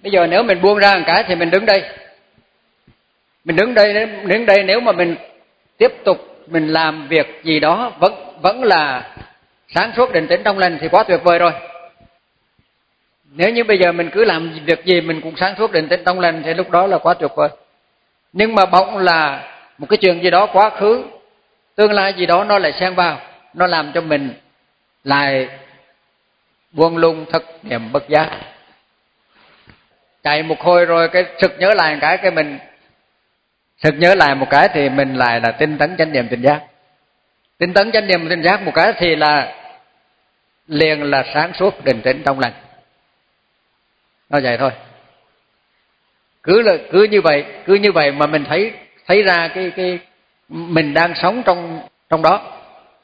Bây giờ nếu mình buông ra một cái thì mình đứng đây. Mình đứng đây nếu mà mình tiếp tục mình làm việc gì đó vẫn là sáng suốt định tĩnh trong lành thì quá tuyệt vời rồi. Nếu như bây giờ mình cứ làm việc gì mình cũng sáng suốt định tĩnh trong lành thì lúc đó là quá tuyệt vời. Nhưng mà bỗng là một cái chuyện gì đó quá khứ, tương lai gì đó nó lại xen vào, nó làm cho mình lại buông lung thức niệm bất giác. Chạy một hồi rồi cái sực nhớ lại một cái mình sực nhớ lại một cái thì mình lại là tinh tấn chánh niệm tỉnh giác. Tinh tấn chánh niệm tỉnh giác một cái thì là liền là sáng suốt định tĩnh trong lành. Nó vậy thôi. Cứ như vậy mà mình thấy ra cái mình đang sống trong đó.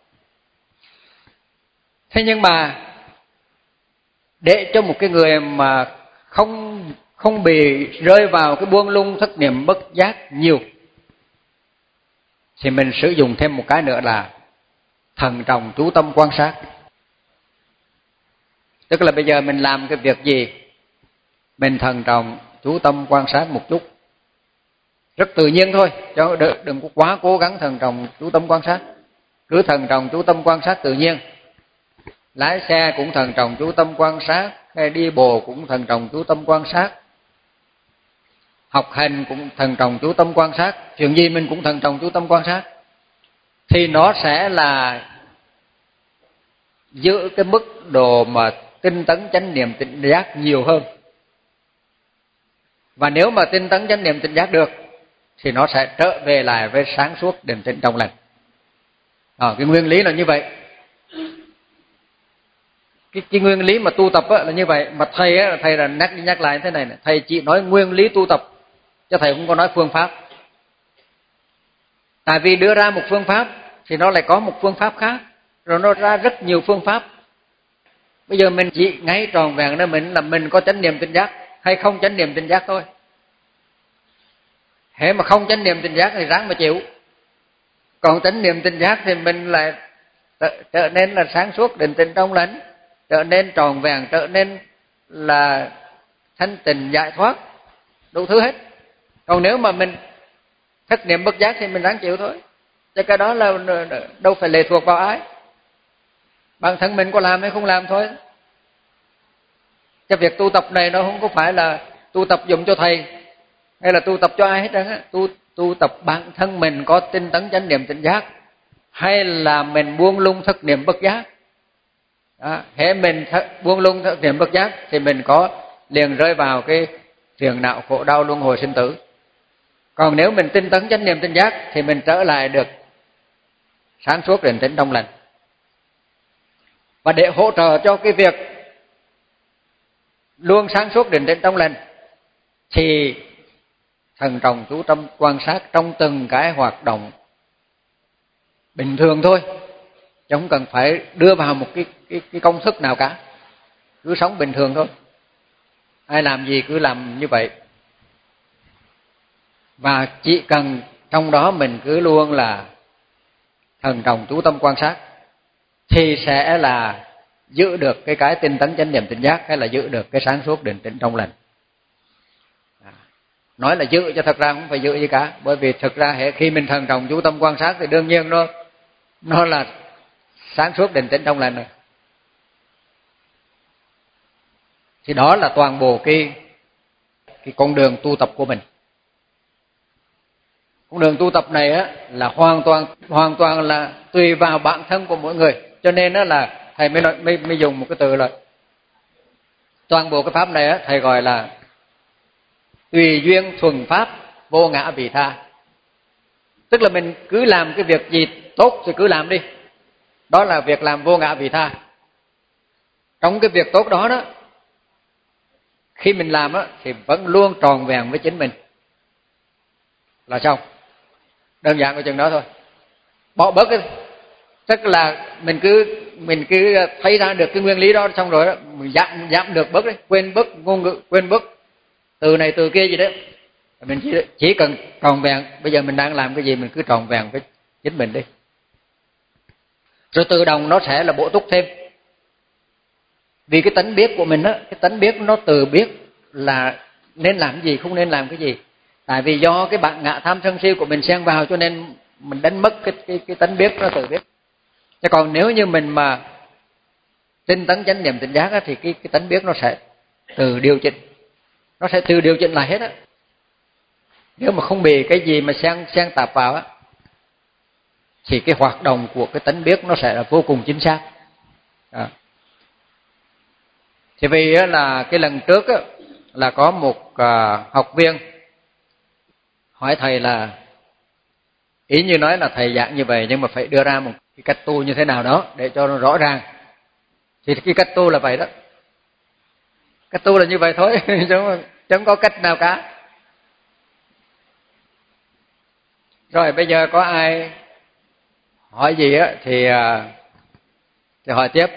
Thế nhưng mà để cho một cái người mà không bị rơi vào cái buông lung thức niệm bất giác nhiều thì mình sử dụng thêm một cái nữa là thần trọng chú tâm quan sát. Tức là bây giờ mình làm cái việc gì mình thần trọng chú tâm quan sát một chút, rất tự nhiên thôi, chứ đừng có quá cố gắng thần trọng chú tâm quan sát. Cứ thần trọng chú tâm quan sát tự nhiên. Lái xe cũng thần trọng chú tâm quan sát, hay đi bộ cũng thần trọng chú tâm quan sát, học hành cũng thần trọng chú tâm quan sát, chuyện gì mình cũng thần trọng chú tâm quan sát, thì nó sẽ là giữ cái mức độ mà tinh tấn chánh niệm tỉnh giác nhiều hơn. Và nếu mà tinh tấn chánh niệm tỉnh giác được thì nó sẽ trở về lại với sáng suốt định tĩnh trong lành. Cái nguyên lý là như vậy. Cái nguyên lý mà tu tập là như vậy. Mà thầy là nhắc lại thế này, thầy chỉ nói nguyên lý tu tập chứ thầy không có nói phương pháp. Tại vì đưa ra một phương pháp thì nó lại có một phương pháp khác, rồi nó ra rất nhiều phương pháp. Bây giờ mình chỉ ngay tròn vẹn đó mình có chánh niệm tỉnh giác hay không chánh niệm tỉnh giác thôi. Hễ mà không chánh niệm tỉnh giác thì ráng mà chịu. Còn chánh niệm tỉnh giác thì mình lại trở nên là sáng suốt định tĩnh trong lành, trở nên tròn vẹn, trở nên là thanh tịnh giải thoát, đủ thứ hết. Còn nếu mà mình thức niệm bất giác thì mình ráng chịu thôi. Chứ cái đó là đâu phải lệ thuộc vào ai. Bản thân mình có làm hay không làm thôi. Cái việc tu tập này nó không có phải là tu tập dùng cho thầy hay là tu tập cho ai hết trơn á. Tu tập bản thân mình có tinh tấn chánh niệm tỉnh giác hay là mình buông lung thức niệm bất giác. Hễ mình buông lung thức niệm bất giác thì mình có liền rơi vào cái phiền não khổ đau luân hồi sinh tử. Còn nếu mình tinh tấn chánh niệm tỉnh giác thì mình trở lại được sáng suốt định tĩnh trong lành. Và để hỗ trợ cho cái việc luôn sáng suốt định tĩnh trong lành thì thần trọng chú tâm quan sát trong từng cái hoạt động bình thường thôi, chứ không cần phải đưa vào một cái công thức nào cả. Cứ sống bình thường thôi, ai làm gì cứ làm như vậy. Và chỉ cần trong đó mình cứ luôn là thần trọng chú tâm quan sát thì sẽ là giữ được cái tinh tấn chánh niệm tỉnh giác hay là giữ được cái sáng suốt định tĩnh trong lành. Nói là giữ cho thật ra không phải giữ gì cả, bởi vì thực ra khi mình thần trọng chú tâm quan sát thì đương nhiên nó là sáng suốt định tĩnh trong lành rồi. Thì đó là toàn bộ cái con đường tu tập của mình. Con đường tu tập này là hoàn toàn là tùy vào bản thân của mỗi người. Cho nên là thầy mới dùng một cái từ là toàn bộ cái pháp này thầy gọi là tùy duyên thuần pháp vô ngã vị tha. Tức là mình cứ làm cái việc gì tốt thì cứ làm đi. Đó là việc làm vô ngã vị tha. Trong cái việc tốt đó khi mình làm thì vẫn luôn tròn vẹn với chính mình là xong. Đơn giản của chừng đó thôi. Bỏ bớt cái, tức là mình cứ thấy ra được cái nguyên lý đó xong rồi mình giảm được bớt đấy, quên bớt ngôn ngữ, quên bớt từ này từ kia gì đó. Mình chỉ cần tròn vẹn, bây giờ mình đang làm cái gì mình cứ tròn vẹn với chính mình đi. Rồi tự động nó sẽ là bổ túc thêm. Vì cái tánh biết của mình cái tánh biết nó từ biết là nên làm cái gì, không nên làm cái gì. Tại vì do cái bản ngã tham sân si của mình xen vào, cho nên mình đánh mất cái tánh biết, nó tự biết. Chứ còn nếu như mình mà tinh tấn chánh niệm tỉnh giác á, thì cái tánh biết nó sẽ tự điều chỉnh, nó sẽ tự điều chỉnh lại hết á. Nếu mà không bị cái gì mà xen tạp vào á, thì cái hoạt động của cái tánh biết nó sẽ là vô cùng chính xác. Thì vì là cái lần trước á, là có một học viên hỏi thầy là, ý như nói là thầy giảng như vậy nhưng mà phải đưa ra một cái cách tu như thế nào đó để cho nó rõ ràng. Thì cái cách tu là vậy đó, cách tu là như vậy thôi chẳng có cách nào cả. Rồi bây giờ có ai hỏi gì á thì hỏi tiếp.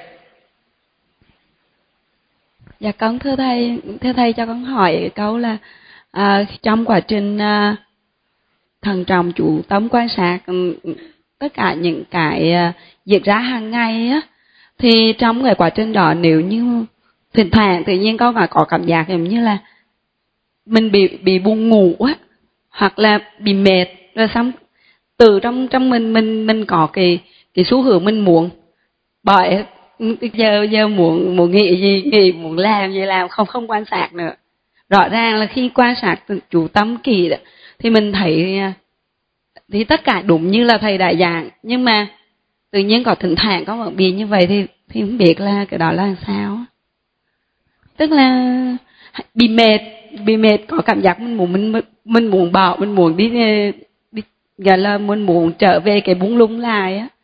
Dạ con thưa thầy cho con hỏi câu là trong quá trình thận trọng chú tâm quan sát tất cả những cái diễn ra hàng ngày á, thì trong cái quá trình đó nếu như thỉnh thoảng tự nhiên con có cảm giác giống như là mình bị buồn ngủ á, hoặc là bị mệt, rồi xong từ trong mình có cái xu hướng mình muốn bỏ giờ muốn nghĩ gì nghĩ, muốn làm gì làm, không quan sát nữa. Rõ ràng là khi quan sát chú tâm kỳ đó, thì mình thấy thì tất cả đúng như là thầy đã giảng, nhưng mà tự nhiên có thỉnh thoảng có một bị như vậy thì không biết là cái đó là làm sao. Tức là bị mệt có cảm giác mình muốn bỏ, mình muốn đi gọi là mình muốn trở về cái bung lung lại á.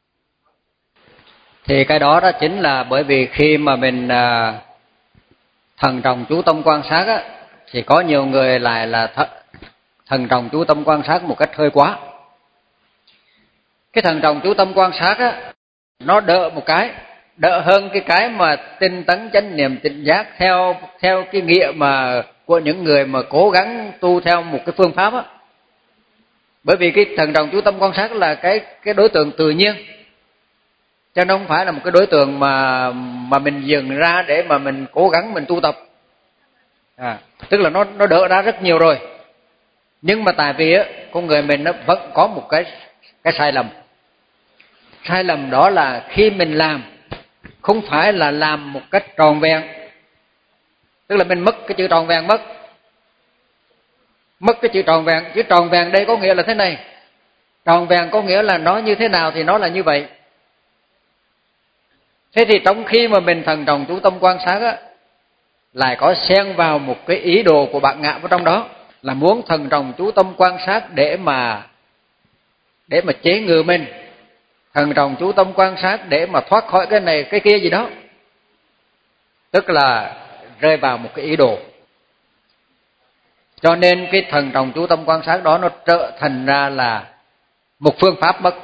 Thì cái đó chính là bởi vì khi mà mình thần trọng chú tâm quan sát á, thì có nhiều người lại là thần trọng chú tâm quan sát một cách hơi quá. Cái thần trọng chú tâm quan sát á, nó đỡ một cái, đỡ hơn cái mà tinh tấn chánh niệm tỉnh giác theo cái nghĩa mà của những người mà cố gắng tu theo một cái phương pháp á. Bởi vì cái thần trọng chú tâm quan sát là cái đối tượng tự nhiên, chứ nó không phải là một cái đối tượng mà mình dừng ra để mà mình cố gắng mình tu tập. Tức là nó đỡ ra rất nhiều rồi. Nhưng mà tại vì á, con người mình nó vẫn có một cái sai lầm. Sai lầm đó là khi mình làm không phải là làm một cách tròn vẹn. Tức là mình mất cái chữ tròn vẹn mất cái chữ tròn vẹn. Chữ tròn vẹn đây có nghĩa là thế này, tròn vẹn có nghĩa là nó như thế nào thì nó là như vậy. Thế thì trong khi mà mình thần trọng chú tâm quan sát á, lại có xen vào một cái ý đồ của bản ngã vào trong đó, là muốn thần trọng chú tâm quan sát để mà chế ngự mình, thần trọng chú tâm quan sát để mà thoát khỏi cái này cái kia gì đó. Tức là rơi vào một cái ý đồ. Cho nên cái thần trọng chú tâm quan sát đó nó trở thành ra là một phương pháp mất.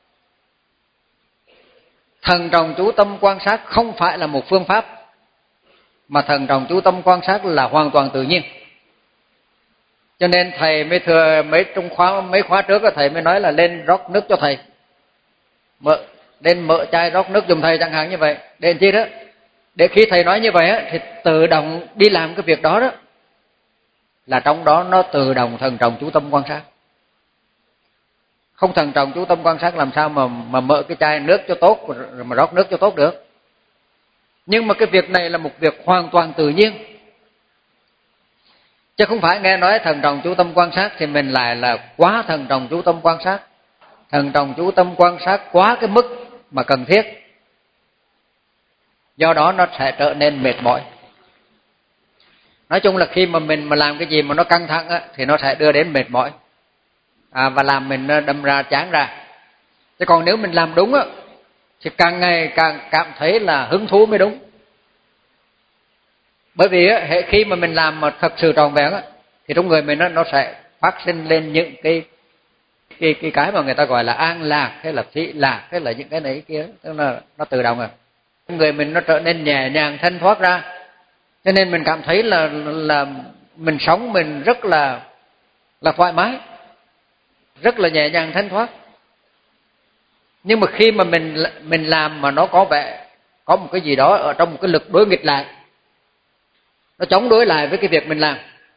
Thần trọng chú tâm quan sát không phải là một phương pháp, mà thần trọng chú tâm quan sát là hoàn toàn tự nhiên. Cho nên thầy mới thừa mấy khóa trước thầy mới nói là lên rót nước cho thầy, lên mở chai rót nước giùm thầy chẳng hạn như vậy. Để chi đó? Để khi thầy nói như vậy á, thì tự động đi làm cái việc đó đó, là trong đó nó tự động thần trọng chú tâm quan sát. Không thần trọng chú tâm quan sát làm sao mà mở cái chai nước cho tốt rồi mà rót nước cho tốt được. Nhưng mà cái việc này là một việc hoàn toàn tự nhiên, chứ không phải nghe nói thần trọng chú tâm quan sát thì mình lại là quá thần trọng chú tâm quan sát. Thần trọng chú tâm quan sát quá cái mức mà cần thiết, do đó nó sẽ trở nên mệt mỏi. Nói chung là khi mà mình mà làm cái gì mà nó căng thẳng á, thì nó sẽ đưa đến mệt mỏi, và làm mình đâm ra chán ra. Chứ còn nếu mình làm đúng á, thì càng ngày càng cảm thấy là hứng thú mới đúng. Bởi vì á, khi mà mình làm mà thật sự tròn vẹn á, thì trong người mình nó sẽ phát sinh lên những cái mà người ta gọi là an lạc hay là thị lạc hay là những cái này cái kia, tức là nó tự động người mình nó trở nên nhẹ nhàng thanh thoát ra. Cho nên mình cảm thấy là mình sống mình rất là thoải mái, rất là nhẹ nhàng thanh thoát. Nhưng mà khi mà mình làm mà nó có vẻ có một cái gì đó ở trong một cái lực đối nghịch lại, nó chống đối lại với cái việc mình làm,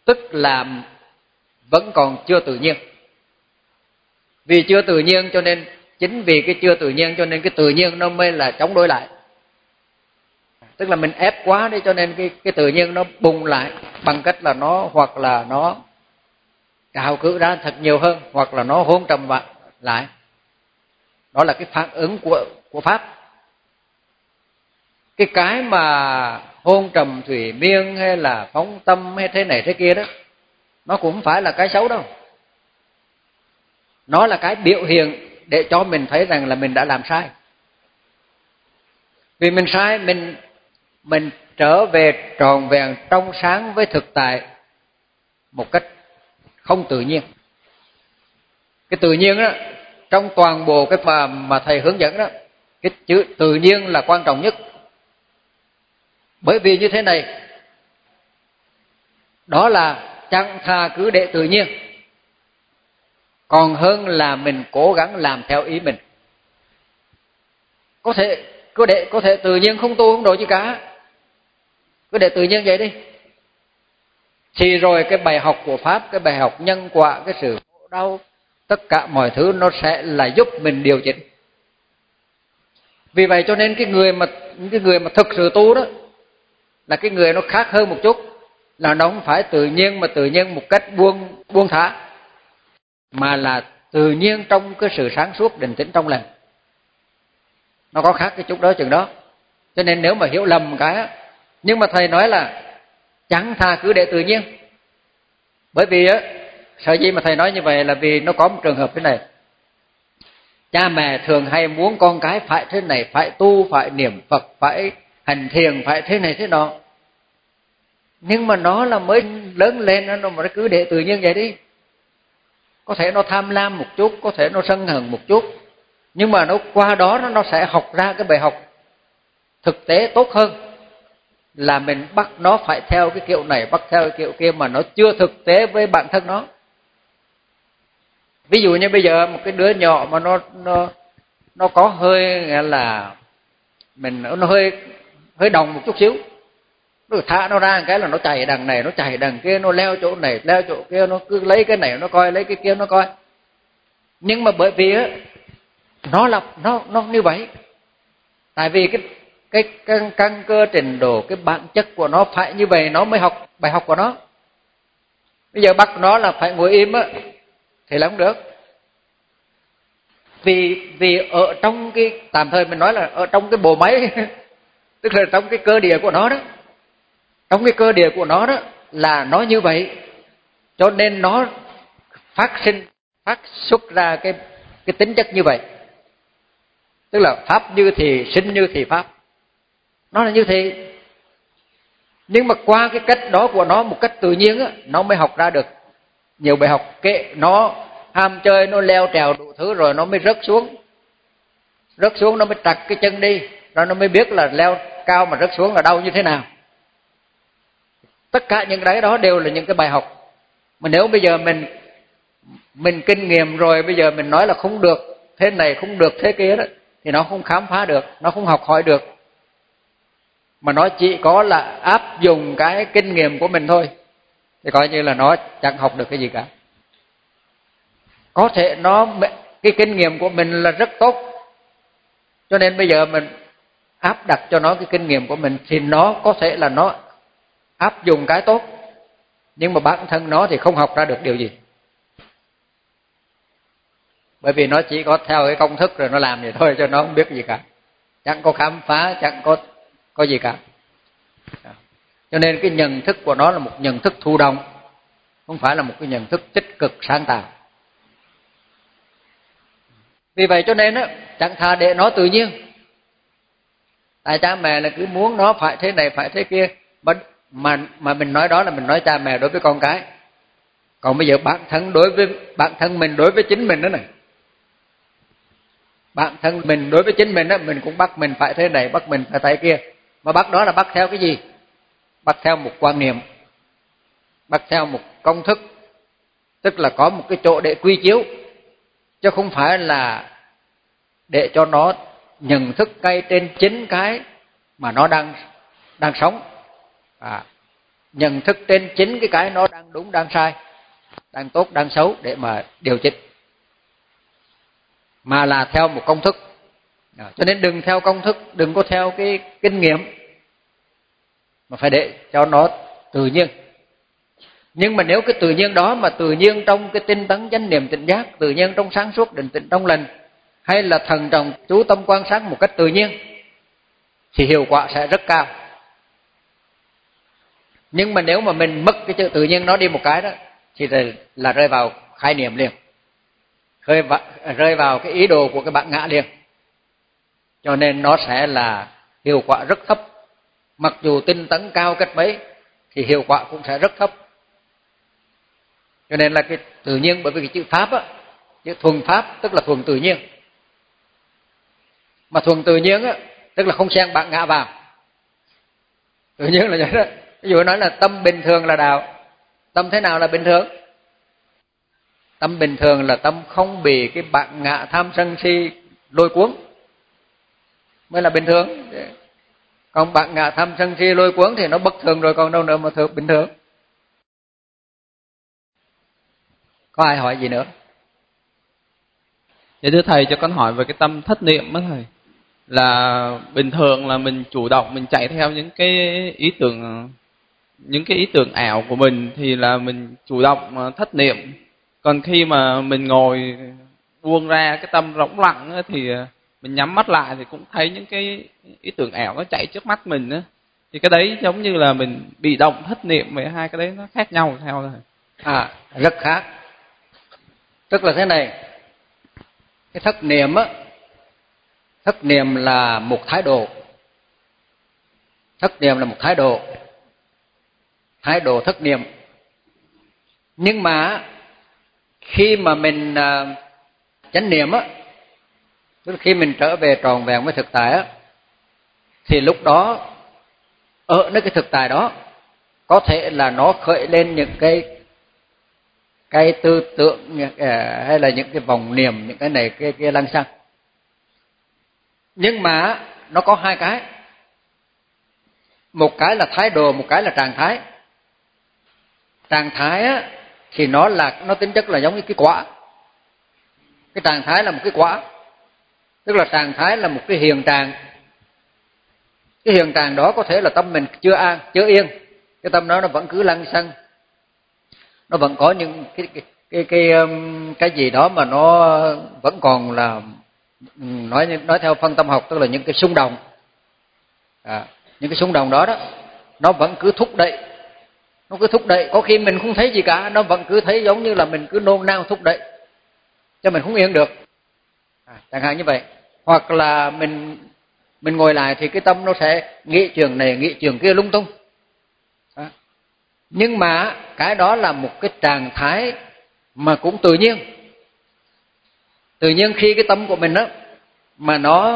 tức là vẫn còn chưa tự nhiên. Vì chưa tự nhiên cho nên, chính vì cái chưa tự nhiên cho nên cái tự nhiên nó mới là chống đối lại. Tức là mình ép quá đi cho nên cái tự nhiên nó bùng lại bằng cách là nó hoặc là nó trào cử ra thật nhiều hơn, hoặc là nó hôn trầm lại. Đó là cái phản ứng của pháp. Cái mà hôn trầm thủy miên hay là phóng tâm hay thế này thế kia đó, nó cũng không phải là cái xấu đâu. Nó là cái biểu hiện để cho mình thấy rằng là mình đã làm sai. Vì mình sai, mình trở về tròn vẹn trong sáng với thực tại một cách không tự nhiên. Cái tự nhiên đó, trong toàn bộ cái mà thầy hướng dẫn đó, cái chữ tự nhiên là quan trọng nhất. Bởi vì như thế này, đó là chẳng thà cứ để tự nhiên, còn hơn là mình cố gắng làm theo ý mình. Có thể tự nhiên không tu không đổi gì cả, cứ để tự nhiên vậy đi. Thì rồi cái bài học của pháp, cái bài học nhân quả, cái sự khổ đau, tất cả mọi thứ nó sẽ là giúp mình điều chỉnh. Vì vậy cho nên cái người mà thực sự tu đó là cái người nó khác hơn một chút, là nó không phải tự nhiên mà tự nhiên một cách buông thả, mà là tự nhiên trong cái sự sáng suốt định tĩnh trong lành. Nó có khác cái chút đó chừng đó. Cho nên nếu mà hiểu lầm cái, nhưng mà thầy nói là chẳng thà cứ để tự nhiên. Bởi vì á, sở dĩ mà thầy nói như vậy là vì nó có một trường hợp thế này. Cha mẹ thường hay muốn con cái phải thế này, phải tu, phải niệm Phật, phải hành thiền, phải thế này thế nọ. Nhưng mà nó là mới lớn lên, nó mà cứ để tự nhiên vậy đi. Có thể nó tham lam một chút, có thể nó sân hận một chút, nhưng mà nó qua đó nó sẽ học ra cái bài học thực tế tốt hơn là mình bắt nó phải theo cái kiểu này, bắt theo cái kiểu kia mà nó chưa thực tế với bản thân nó. Ví dụ như bây giờ một cái đứa nhỏ mà nó có hơi là nó hơi đồng một chút xíu, rồi thả nó ra một cái là nó chạy đằng này, nó chạy đằng kia, nó leo chỗ này, leo chỗ kia, nó cứ lấy cái này nó coi, lấy cái kia nó coi. Nhưng mà bởi vì á, nó như vậy. Tại vì cái căn cơ trình độ, cái bản chất của nó phải như vậy nó mới học bài học của nó. Bây giờ bắt nó là phải ngồi im á thì là không được. Vì ở trong cái, tạm thời mình nói là ở trong cái bộ máy tức là trong cái cơ địa của nó đó, trong cái cơ địa của nó đó là nó như vậy, cho nên nó phát xuất ra cái tính chất như vậy. Tức là pháp như thì sinh như thì pháp, nó là như thế. Nhưng mà qua cái cách đó của nó một cách tự nhiên á, nó mới học ra được nhiều bài học. Kệ nó ham chơi, nó leo trèo đủ thứ rồi nó mới rớt xuống nó mới trật cái chân đi, rồi nó mới biết là leo cao mà rớt xuống là đau như thế nào. Tất cả những cái đó đều là những cái bài học mà nếu bây giờ mình kinh nghiệm rồi, bây giờ mình nói là không được thế này, không được thế kia đó, thì nó không khám phá được, nó không học hỏi được, mà nó chỉ có là áp dụng cái kinh nghiệm của mình thôi, thì coi như là nó chẳng học được cái gì cả. Có thể cái kinh nghiệm của mình là rất tốt, cho nên bây giờ mình áp đặt cho nó cái kinh nghiệm của mình thì nó có thể là nó áp dụng cái tốt, nhưng mà bản thân nó thì không học ra được điều gì. Bởi vì nó chỉ có theo cái công thức rồi nó làm vậy thôi, cho nó không biết gì cả, chẳng có khám phá, chẳng có gì cả. Cho nên cái nhận thức của nó là một nhận thức thụ động, không phải là một cái nhận thức tích cực sáng tạo. Vì vậy cho nên á, chẳng thà để nó tự nhiên. Tại cha mẹ là cứ muốn nó phải thế này, phải thế kia, mà mình nói đó là mình nói cha mẹ đối với con cái. Còn bây giờ bản thân mình đối với chính mình đó này. Bản thân mình đối với chính mình đó, mình cũng bắt mình phải thế này, bắt mình phải thế kia. Mà bắt đó là bắt theo cái gì? Bắt theo một quan niệm, bắt theo một công thức, tức là có một cái chỗ để quy chiếu, chứ không phải là để cho nó nhận thức ngay trên chính cái mà nó đang sống. nhận thức trên chính cái nó đang đúng đang sai, đang tốt đang xấu để mà điều chỉnh, mà là theo một công thức. Cho nên đừng theo công thức, đừng có theo cái kinh nghiệm, mà phải để cho nó tự nhiên. Nhưng mà nếu cái tự nhiên đó mà tự nhiên trong cái tinh tấn chánh niệm tỉnh giác, tự nhiên trong sáng suốt định tĩnh trong lành, hay là thận trọng chú tâm quan sát một cách tự nhiên, thì hiệu quả sẽ rất cao. Nhưng mà nếu mà mình mất cái chữ tự nhiên nó đi một cái đó, thì là rơi vào khái niệm liền, rơi vào cái ý đồ của cái bản ngã liền. Cho nên nó sẽ là hiệu quả rất thấp. Mặc dù tinh tấn cao cách mấy thì hiệu quả cũng sẽ rất thấp. Cho nên là cái tự nhiên, bởi vì cái chữ pháp á, chữ thuần pháp tức là thuần tự nhiên. Mà thuần tự nhiên á, tức là không xen bản ngã vào. Tự nhiên là vậy đó. Ví dụ nói là tâm bình thường là đạo. Tâm thế nào là bình thường? Tâm bình thường là tâm không bị cái bản ngã tham sân si lôi cuốn, mới là bình thường. Còn bản ngã tham sân si lôi cuốn thì nó bất thường rồi, còn đâu nữa mà bình thường. Có ai hỏi gì nữa? Dạ thưa thầy, cho con hỏi về cái tâm thất niệm đó thầy. Là bình thường là mình chủ động mình chạy theo những cái ý tưởng ảo của mình thì là mình chủ động thất niệm. Còn khi mà mình ngồi buông ra cái tâm rỗng lặng thì mình nhắm mắt lại thì cũng thấy những cái ý tưởng ảo nó chạy trước mắt mình á. Thì cái đấy giống như là mình bị động thất niệm, với hai cái đấy nó khác nhau theo rồi. Rất khác. Tức là thế này, cái thất niệm á, thất niệm là một thái độ. Thất niệm là một thái độ thất niệm. Nhưng mà khi mà mình chánh niệm á, tức là khi mình trở về tròn vẹn với thực tại á, thì lúc đó ở nơi cái thực tại đó có thể là nó khởi lên những cái tư tưởng hay là những cái vòng niệm, những cái này cái kia lăng xăng. Nhưng mà nó có hai cái, một cái là thái độ, một cái là trạng thái. Trạng thái á, thì nó tính chất là giống như cái quả. Cái trạng thái là một cái quả, tức là trạng thái là một cái hiện trạng. Cái hiện trạng đó có thể là tâm mình chưa an, chưa yên, cái tâm đó nó vẫn cứ lăng xăng, nó vẫn có những cái gì đó mà nó vẫn còn là nói theo phân tâm học, tức là những cái xung động. Những cái xung động đó nó vẫn cứ thúc đẩy, có khi mình không thấy gì cả, nó vẫn cứ thấy giống như là mình cứ nôn nao thúc đẩy cho mình không yên được, chẳng hạn như vậy. Hoặc là mình ngồi lại thì cái tâm nó sẽ nghĩ chuyện này nghĩ chuyện kia lung tung. Nhưng mà cái đó là một cái trạng thái mà cũng tự nhiên. Tự nhiên khi cái tâm của mình đó mà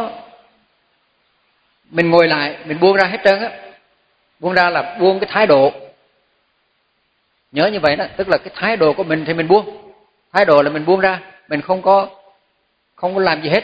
mình ngồi lại, mình buông ra hết trơn á. Buông ra là buông cái thái độ. Nhớ như vậy đó, tức là cái thái độ của mình thì mình buông. Thái độ là mình buông ra, mình không có làm gì hết.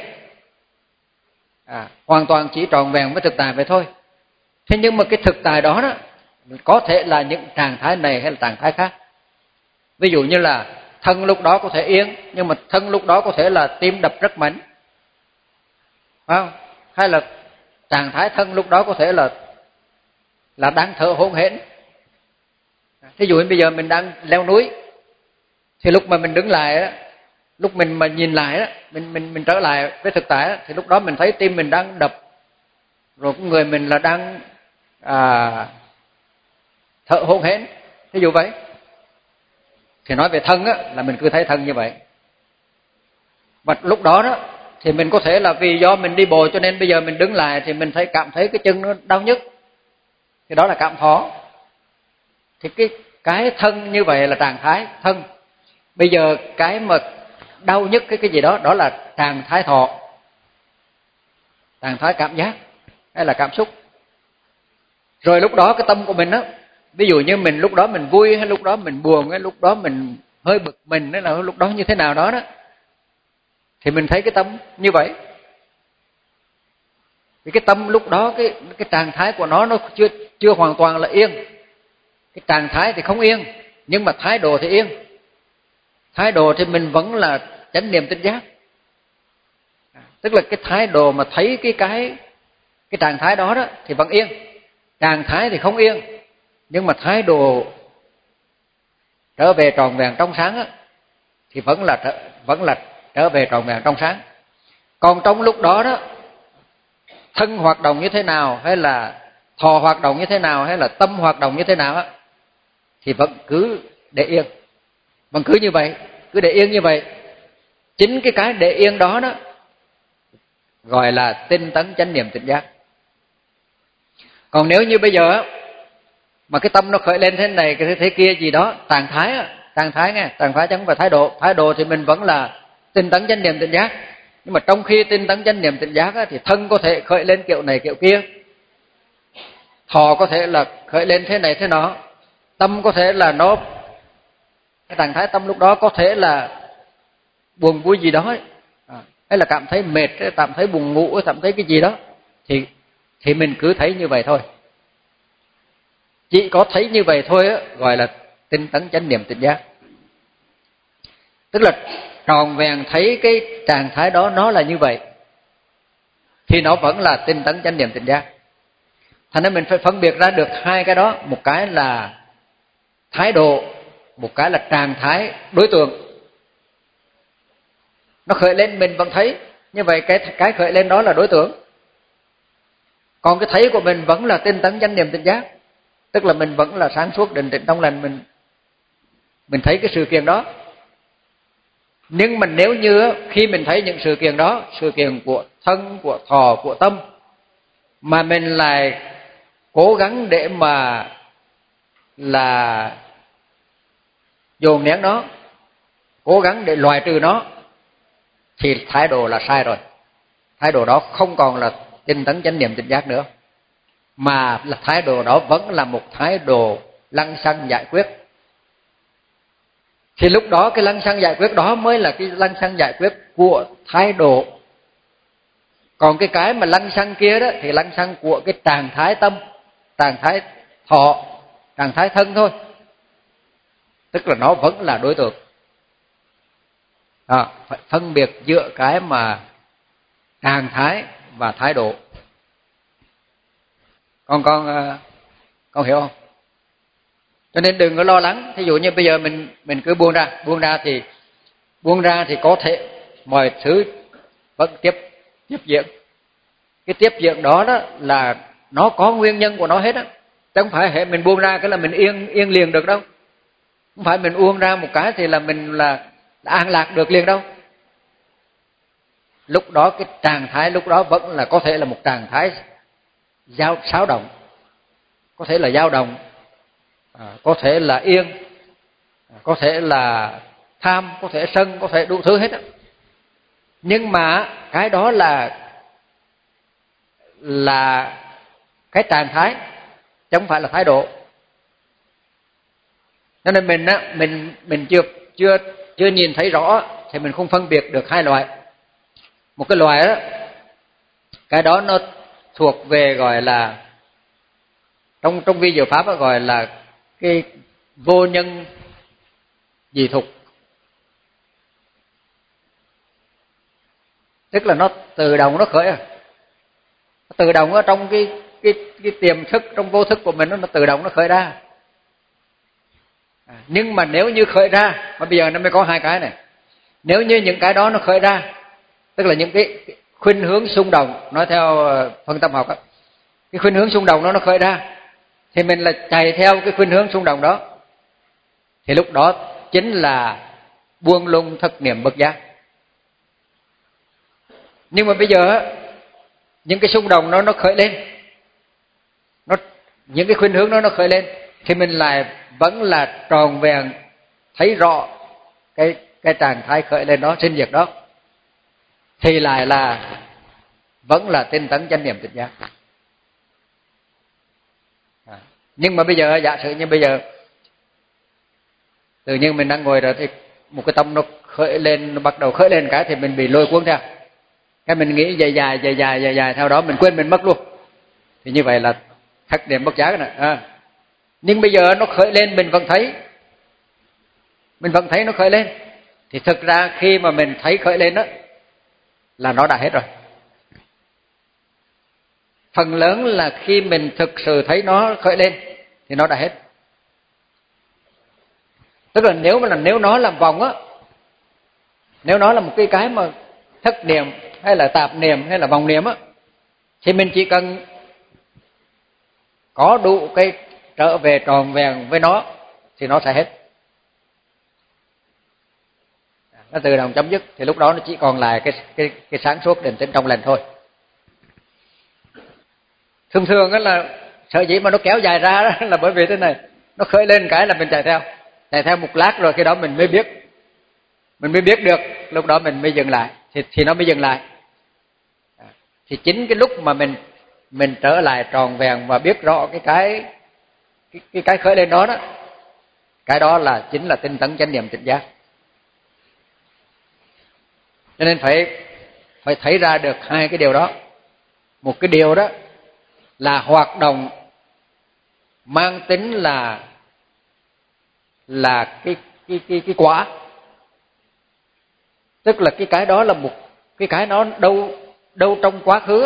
Hoàn toàn chỉ trọn vẹn với thực tại vậy thôi. Thế nhưng mà cái thực tại đó có thể là những trạng thái này hay là trạng thái khác. Ví dụ như là thân lúc đó có thể yên, nhưng mà thân lúc đó có thể là tim đập rất mạnh, phải không? Hay là trạng thái thân lúc đó có thể là đang thở hổn hển. Thí dụ như bây giờ mình đang leo núi, thì lúc mà mình đứng lại đó, lúc mình mà nhìn lại đó, mình trở lại với thực tại đó, thì lúc đó mình thấy tim mình đang đập, rồi cái người mình là đang thở hổn hển, thí dụ vậy. Thì nói về thân á, là mình cứ thấy thân như vậy. Và lúc đó thì mình có thể là vì do mình đi bộ cho nên bây giờ mình đứng lại thì mình cảm thấy cái chân nó đau nhức, thì đó là cảm thọ. Thì cái thân như vậy là trạng thái thân. Bây giờ cái mà đau nhức cái gì đó, đó là trạng thái thọ, trạng thái cảm giác hay là cảm xúc. Rồi lúc đó cái tâm của mình ví dụ như mình lúc đó mình vui, hay lúc đó mình buồn, hay lúc đó mình hơi bực mình, hay là lúc đó như thế nào đó thì mình thấy cái tâm như vậy. Vì cái tâm lúc đó cái trạng thái của nó chưa hoàn toàn là yên. Cái trạng thái thì không yên, nhưng mà thái độ thì yên. Thái độ thì mình vẫn là chánh niệm tỉnh giác. Tức là cái thái độ mà thấy cái trạng thái đó đó thì vẫn yên. Trạng thái thì không yên, nhưng mà thái độ trở về tròn vẹn trong sáng á, thì vẫn là trở về tròn vẹn trong sáng. Còn trong lúc đó đó, thân hoạt động như thế nào, hay là thọ hoạt động như thế nào, hay là tâm hoạt động như thế nào á, thì vẫn cứ để yên, vẫn cứ như vậy, cứ để yên như vậy. Chính cái để yên đó đó gọi là tinh tấn chánh niệm tỉnh giác. Còn nếu như bây giờ mà cái tâm nó khởi lên thế này cái thế kia gì đó, trạng thái nghe, trạng thái chứ không phải thái độ. Thái độ thì mình vẫn là tinh tấn chánh niệm tỉnh giác, nhưng mà trong khi tinh tấn chánh niệm tỉnh giác thì thân có thể khởi lên kiểu này kiểu kia, thọ có thể là khởi lên thế này thế nọ, tâm có thể là nó, cái trạng thái tâm lúc đó có thể là buồn vui gì đó ấy, hay là cảm thấy mệt, cảm thấy buồn ngủ, cảm thấy cái gì đó, thì mình cứ thấy như vậy thôi. Chỉ có thấy như vậy thôi gọi là tinh tấn chánh niệm tỉnh giác. Tức là tròn vẹn thấy cái trạng thái đó nó là như vậy, thì nó vẫn là tinh tấn chánh niệm tỉnh giác. Thành nên mình phải phân biệt ra được hai cái đó, một cái là thái độ, một cái là trạng thái đối tượng. Nó khởi lên mình vẫn thấy, như vậy cái khởi lên đó là đối tượng. Còn cái thấy của mình vẫn là tinh tấn chánh niệm tỉnh giác, tức là mình vẫn là sáng suốt định tĩnh trong lành, mình thấy cái sự kiện đó. Nhưng mà nếu như khi mình thấy những sự kiện đó, sự kiện của thân, của thọ, của tâm, mà mình lại cố gắng để mà là dồn nén nó, cố gắng để loại trừ nó, thì thái độ là sai rồi. Thái độ đó không còn là tinh tấn chánh niệm tỉnh giác nữa, mà là thái độ đó vẫn là một thái độ lăng xăng giải quyết. Thì lúc đó cái lăng xăng giải quyết đó mới là cái lăng xăng giải quyết của thái độ. Còn cái mà lăng xăng kia đó thì lăng xăng của cái trạng thái tâm, trạng thái thọ, trạng thái thân thôi. Tức là nó vẫn là đối tượng. Phải phân biệt giữa cái mà trạng thái và thái độ. Con hiểu không? Cho nên đừng có lo lắng. Thí dụ như bây giờ mình cứ buông ra thì có thể mọi thứ vẫn tiếp diễn. Cái tiếp diễn đó đó là nó có nguyên nhân của nó hết á. Chứ không phải hệ mình buông ra cái là mình yên liền được đâu. Không phải mình buông ra một cái thì là mình là an lạc được liền đâu. Lúc đó cái trạng thái lúc đó vẫn là có thể là một trạng thái xáo động, có thể là dao động, có thể là yên, có thể là tham, có thể sân, có thể đủ thứ hết á. Nhưng mà cái đó là cái trạng thái, chứ không phải là thái độ. Cho nên mình chưa nhìn thấy rõ thì mình không phân biệt được hai loại. Một cái loại đó, cái đó nó thuộc về gọi là trong vi diệu pháp gọi là cái vô nhân dị thục. Tức là nó tự động nó khởi, tự động ở trong cái tiềm thức, trong vô thức của mình nó tự động nó khởi ra. Nhưng mà nếu như khởi ra, mà bây giờ nó mới có hai cái này. Nếu như những cái đó nó khởi ra, tức là những cái khuynh hướng xung động, nói theo phân tâm học á, cái khuynh hướng xung động nó khởi ra, thì mình là chạy theo cái khuynh hướng xung động đó, thì lúc đó chính là buông lung thực niệm bất giác. Nhưng mà bây giờ những cái xung động nó khởi lên, những cái khuynh hướng nó khởi lên, thì mình lại vẫn là tròn vẹn thấy rõ cái trạng thái khởi lên đó, sinh diệt đó, thì lại là vẫn là tinh tấn chánh niệm tỉnh giác. Nhưng mà bây giờ giả sử như bây giờ tự nhiên mình đang ngồi rồi thì một cái tâm nó khởi lên, nó bắt đầu khởi lên cái thì mình bị lôi cuốn theo, cái mình nghĩ dài theo đó mình quên mình mất luôn. Thì như vậy là thất niệm bất giác này. Nhưng bây giờ nó khởi lên mình vẫn thấy. Mình vẫn thấy nó khởi lên. Thì thực ra khi mà mình thấy khởi lên đó là nó đã hết rồi. Phần lớn là khi mình thực sự thấy nó khởi lên thì nó đã hết. Tức là nếu nó làm vòng á, nếu nó là một cái mà thất niệm hay là tạp niệm hay là vòng niệm á, thì mình chỉ cần có đủ cái trở về tròn vẹn với nó thì nó sẽ hết. Nó tự động chấm dứt, thì lúc đó nó chỉ còn lại cái sáng suốt định tĩnh trong lành thôi. Thường thường là sở dĩ mà nó kéo dài ra đó là bởi vì thế này, nó khởi lên cái là mình chạy theo một lát rồi khi đó mình mới biết được, lúc đó mình mới dừng lại, thì nó mới dừng lại. Thì chính cái lúc mà mình trở lại tròn vẹn và biết rõ cái khởi lên đó đó, cái đó là chính là tinh tấn chánh niệm tỉnh giác. Cho nên phải thấy ra được hai cái điều đó. Một cái điều đó là hoạt động mang tính là cái quả, tức là cái đó là một cái nó đâu trong quá khứ.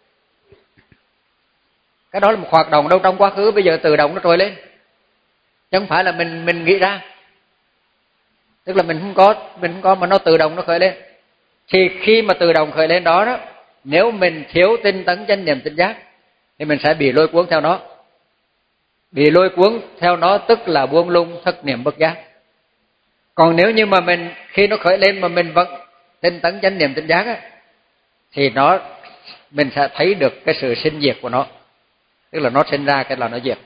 Cái đó là một hoạt động đâu trong quá khứ, bây giờ tự động nó trồi lên, chứ không phải là mình nghĩ ra. Tức là mình không có mà nó tự động nó khởi lên. Thì khi mà tự động khởi lên đó, nếu mình thiếu tinh tấn chánh niệm tỉnh giác thì mình sẽ bị lôi cuốn theo nó. Bị lôi cuốn theo nó tức là buông lung thất niệm bất giác. Còn nếu như mà khi nó khởi lên mà mình vẫn tinh tấn chánh niệm tỉnh giác thì mình sẽ thấy được cái sự sinh diệt của nó. Tức là nó sinh ra cái là nó diệt.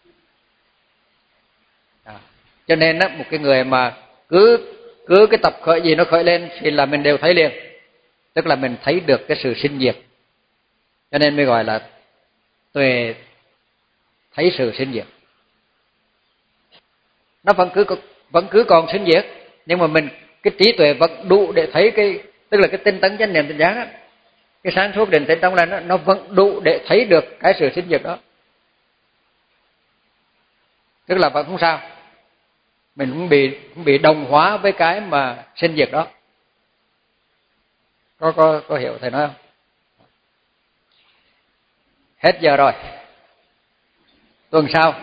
Cho nên một cái người mà cứ cái tập khởi gì nó khởi lên thì là mình đều thấy liền. Tức là mình thấy được cái sự sinh diệt. Cho nên mới gọi là tuệ thấy sự sinh diệt. Nó vẫn cứ còn sinh diệt, nhưng mà cái trí tuệ vẫn đủ để thấy tức là cái tinh tấn chánh niệm tỉnh giác cái sáng suốt định tĩnh trong lành nó vẫn đủ để thấy được cái sự sinh diệt đó. Tức là vẫn không sao, mình cũng bị đồng hóa với cái mà sinh diệt đó. Có hiểu thầy nói không? Hết giờ rồi, tuần sau.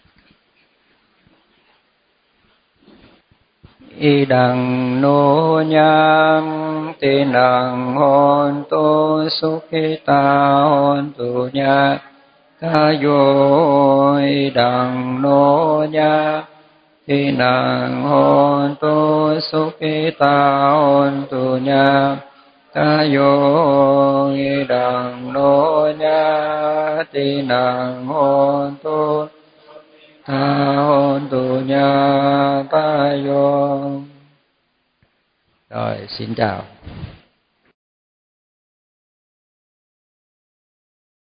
Y đằng nô nhang ti năng hôn tu sukhita hôn tu nha ca yo. Y đằng nô nhang ti năng hôn tu sukhita hôn tu nha ca yo. Y đằng nô nhang ti năng hôn tu hôn tu nha ca yo. Rồi, xin chào.